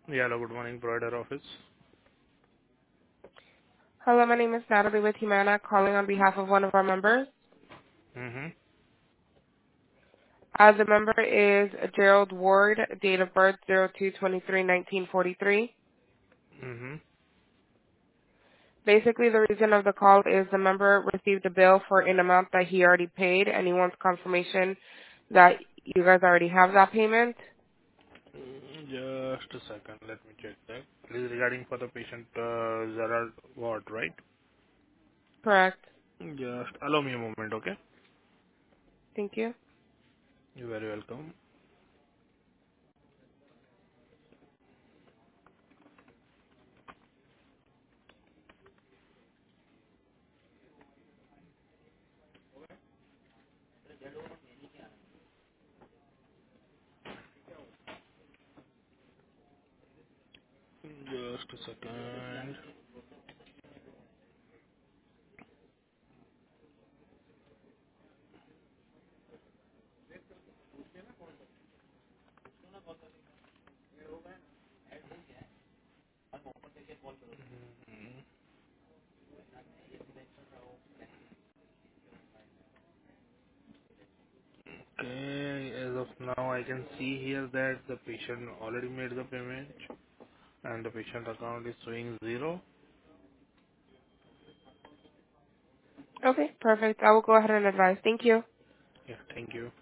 Yeah, hello, good morning, provider office. Hello, my name is Natalie with Humana, calling on behalf of one of our members. Mm-hmm. The member is Gerald Ward, date of birth 02/23/1943. Mm-hmm. Basically, the reason of the call is the member received a bill for an amount that he already paid, and he wants confirmation that you guys already have that payment. Just a second, let me check that. This is regarding for the patient Gerald Ward, right? Correct. Just allow me a moment, okay? Thank you. You're very welcome. Just a second. Okay, as of now, I can see here that the patient already made the payment and the patient account is showing zero. Okay, perfect. I will go ahead and advise. Thank you. Yeah, thank you.